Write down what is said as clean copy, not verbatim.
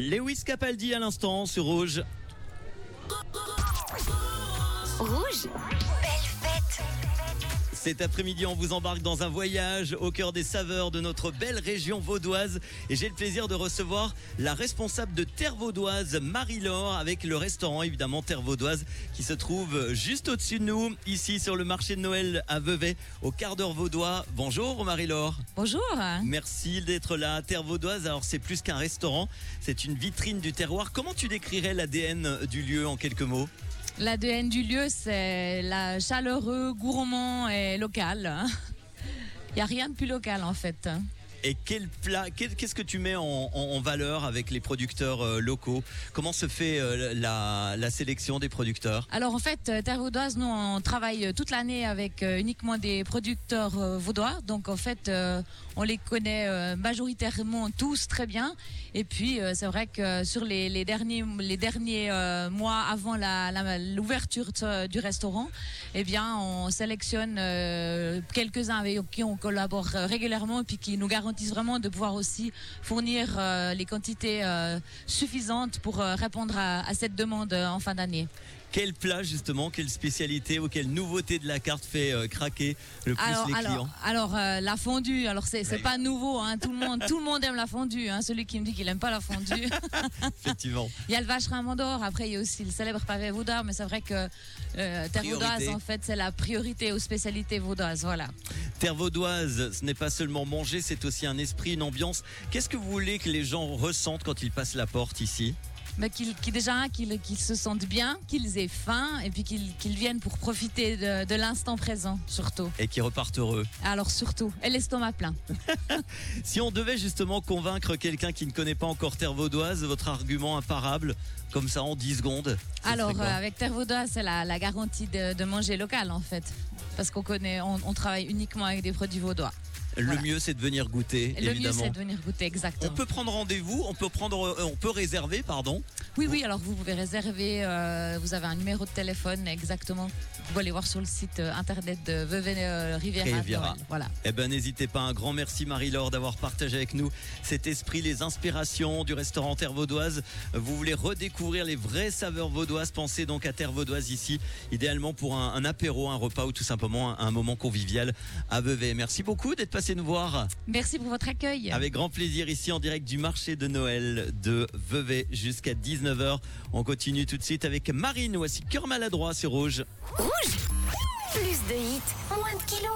Lewis Capaldi à l'instant sur Rouge. Rouge, belle fête. Cet après-midi, on vous embarque dans un voyage au cœur des saveurs de notre belle région vaudoise. Et j'ai le plaisir de recevoir la responsable de Terre Vaudoise, Marie-Laure, avec le restaurant, évidemment, Terre Vaudoise, qui se trouve juste au-dessus de nous, ici sur le marché de Noël à Vevey, au quart d'heure vaudois. Bonjour Marie-Laure. Bonjour. Merci d'être là. Terre Vaudoise, alors c'est plus qu'un restaurant, c'est une vitrine du terroir. Comment tu décrirais l'ADN du lieu en quelques mots ? L'ADN du lieu, c'est la chaleureux, gourmand et local. Il n'y a rien de plus local en fait. Et quel plat, qu'est-ce que tu mets en valeur avec les producteurs locaux ? Comment se fait la sélection des producteurs ? Alors en fait, Terre Vaudoise, nous on travaille toute l'année avec uniquement des producteurs vaudois. Donc en fait, on les connaît majoritairement tous très bien. Et puis c'est vrai que sur les derniers mois avant l'ouverture du restaurant, eh bien on sélectionne quelques-uns avec qui on collabore régulièrement et puis qui nous garantissent vraiment de pouvoir aussi fournir les quantités suffisantes pour répondre à cette demande en fin d'année. Quel plat justement, quelle spécialité ou quelle nouveauté de la carte fait craquer le plus les clients ? Alors la fondue, alors c'est pas nouveau, hein, tout le monde aime la fondue, hein, celui qui me dit qu'il aime pas la fondue. Effectivement. Il y a le vacherin Mandor, après il y a aussi le célèbre pavé vaudois, mais c'est vrai que Terre Vaudoise en fait c'est la priorité aux spécialités vaudoises, voilà. Terre Vaudoise, ce n'est pas seulement manger, c'est aussi un esprit, une ambiance. Qu'est-ce que vous voulez que les gens ressentent quand ils passent la porte ici ? Mais qu'ils se sentent bien, qu'ils aient faim et puis qu'ils viennent pour profiter de l'instant présent surtout. Et qu'ils repartent heureux. Alors surtout, et l'estomac plein. Si on devait justement convaincre quelqu'un qui ne connaît pas encore Terre Vaudoise, votre argument imparable, comme ça en 10 secondes. Alors avec Terre Vaudoise, c'est la garantie de manger local en fait. Parce on travaille uniquement avec des produits vaudois. Le mieux, c'est de venir goûter, évidemment. Le mieux, c'est de venir goûter, exactement. On peut prendre rendez-vous, on peut réserver, pardon. Oui, alors vous pouvez réserver, vous avez un numéro de téléphone, exactement. Vous pouvez aller voir sur le site internet de Vevey Riviera. Voilà. Eh ben, n'hésitez pas, un grand merci Marie-Laure d'avoir partagé avec nous cet esprit, les inspirations du restaurant Terre Vaudoise. Vous voulez redécouvrir les vraies saveurs vaudoises, pensez donc à Terre Vaudoise ici, idéalement pour un apéro, un repas ou tout simplement un moment convivial à Vevey. Merci beaucoup d'être passé nous voir. Merci pour votre accueil. Avec grand plaisir ici en direct du marché de Noël de Vevey jusqu'à 19h. On continue tout de suite avec Marine. Voici Cœur maladroit sur Rouge. Rouge, plus de hits, moins de kilos.